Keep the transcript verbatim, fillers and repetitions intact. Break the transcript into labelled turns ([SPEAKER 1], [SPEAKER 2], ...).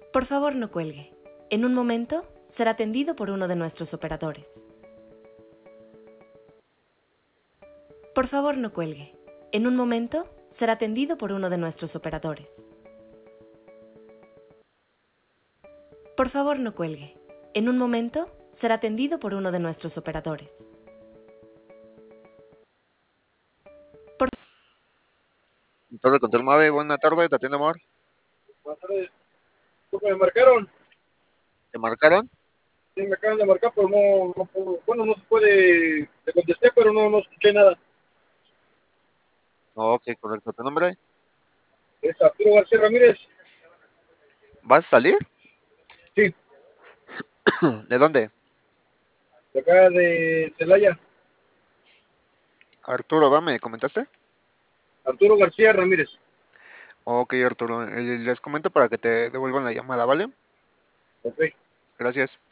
[SPEAKER 1] Por favor, no cuelgue. En un momento será atendido por uno de nuestros operadores. Por favor, no cuelgue. En un momento será atendido por uno de nuestros operadores. Por favor, no cuelgue. En un momento será atendido por uno de nuestros operadores. Por...
[SPEAKER 2] Torre Control Mave, buena tarde, te atiende amor.
[SPEAKER 3] Buenas tardes. Disculpe, me marcaron.
[SPEAKER 2] ¿Te marcaron?
[SPEAKER 3] Sí, me acaban de marcar, pero no, no puedo. Bueno, no se puede. Te contesté, pero no, no escuché nada.
[SPEAKER 2] Ok, correcto. ¿Tu nombre?
[SPEAKER 3] Es Arturo García Ramírez.
[SPEAKER 2] ¿Vas a salir?
[SPEAKER 3] Sí,
[SPEAKER 2] ¿De dónde?
[SPEAKER 3] de acá de Celaya.
[SPEAKER 2] Arturo, ¿va? ¿Me comentaste?
[SPEAKER 3] Arturo García Ramírez.
[SPEAKER 2] Ok, Arturo. eh, Les comento para que te devuelvan la llamada, ¿vale?
[SPEAKER 3] Ok.
[SPEAKER 2] Gracias.